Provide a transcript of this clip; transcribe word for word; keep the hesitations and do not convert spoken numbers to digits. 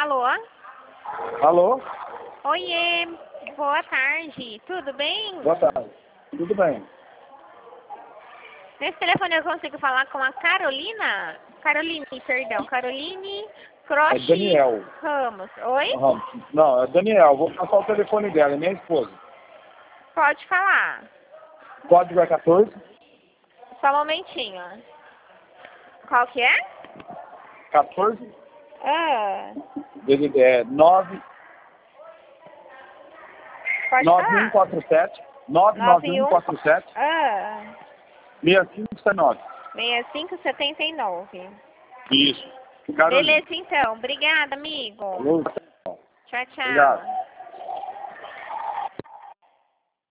Alô? Alô? Oiê, boa tarde, tudo bem? Boa tarde. Tudo bem? Nesse telefone eu consigo falar com a Carolina? Caroline, perdão, Caroline Croce É Daniel. Ramos. Oi? Uhum. Não, é Daniel. Vou passar o telefone dela, é minha esposa. Pode falar. Código é quatorze. Só um momentinho. Qual que é? quatorze. Ah, É nove. pode nove um falar. quatro sete. nove nove um quatro sete. Ah, seis cinco sete nove. seis cinco sete nove. Isso. Carolina. Beleza, então. Obrigada, amigo. Alô? Tchau, tchau. Obrigado.